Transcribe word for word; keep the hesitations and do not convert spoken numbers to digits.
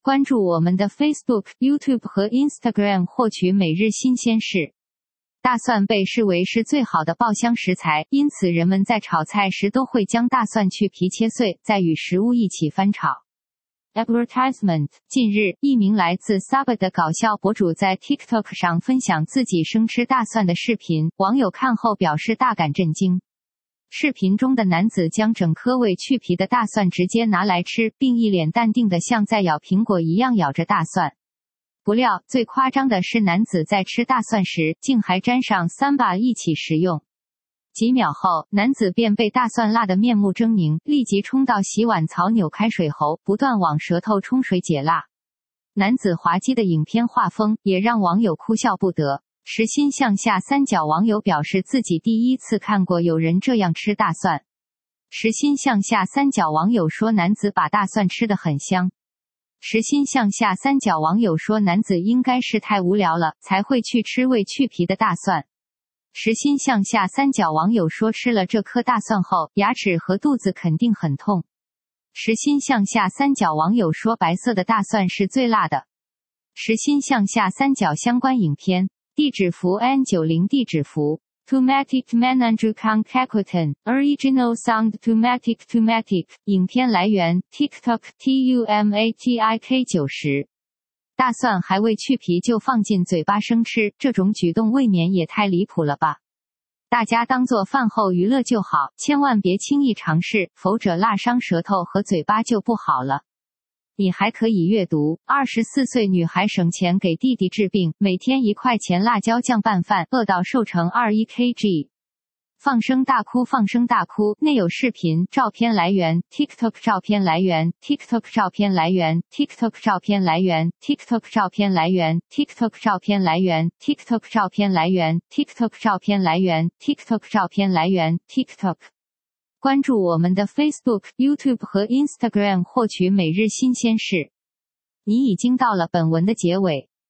关注我们的 Facebook、YouTube 和 Instagram 获取每日新鲜事。大蒜被视为是最好的爆香食材，因此人们在炒菜时都会将大蒜去皮切碎，再与食物一起翻炒。Advertisement。近日，一名来自 Sabah 的搞笑博主在 TikTok 上分享自己生吃大蒜的视频，网友看后表示大感震惊。视频中的男子将整颗未去皮的大蒜直接拿来吃，并一脸淡定的像在咬苹果一样咬着大蒜。不料，最夸张的是男子在吃大蒜时，竟还沾上三把一起食用。几秒后，男子便被大蒜辣得面目狰狞，立即冲到洗碗槽扭开水喉，不断往舌头冲水解辣。男子滑稽的影片画风也让网友哭笑不得。时心向下三角网友表示自己第一次看过有人这样吃大蒜。时心向下三角网友说男子把大蒜吃得很香。时心向下三角网友说男子应该是太无聊了，才会去吃未去皮的大蒜。时心向下三角网友说吃了这颗大蒜后，牙齿和肚子肯定很痛。时心向下三角网友说白色的大蒜是最辣的。时心向下三角相关影片，地址符 N 九十 地址符 Tomatic Mananjukan Kakutan Original Sound Tomatic Tomatic 影片来源 TikTok Tumatik 九十。大蒜还未去皮就放进嘴巴生吃，这种举动未免也太离谱了吧。大家当做饭后娱乐就好，千万别轻易尝试，否则辣伤舌头和嘴巴就不好了。你还可以阅读，二十四岁女孩省钱给弟弟治病，每天一块钱辣椒酱拌饭，饿到瘦成 二十一公斤。放声大哭放声大哭，内有视频，照片来源 TikTok 照片来源 TikTok 照片来源 TikTok 照片来源 TikTok 照片来源 TikTok 照片来源 TikTok 照片来源 TikTok 照片来源 TikTok 照片来源 TikTok。 关注我们的 Facebook、YouTube 和 Instagram 获取每日新鲜事。你已经到了本文的结尾。